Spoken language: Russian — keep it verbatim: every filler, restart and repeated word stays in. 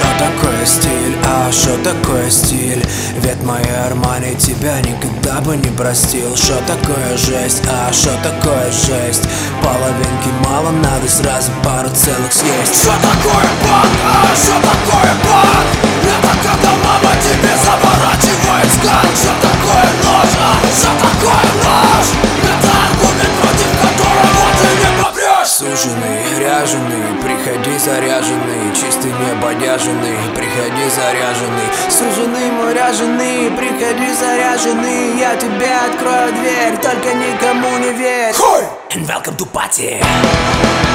Что такое стиль, а что такое стиль? Ведь мои Армани тебя никогда бы не простил. Что такое жесть, а что такое жесть? Половинки мало, надо сразу пару целых съесть. Что такое банк, а что такое банк? Это когда мама тебе заворачивает скан. Что такое нож, а что такое нож? Это аргумент, против которого ты не попрешь. Суженый, ряженый, приходи заряженный. Чистый, небодяженный, приходи заряженный. Суженый, мой ряженый, приходи заряженный. Я тебе открою дверь, только никому не верь. Хуй! And welcome to party.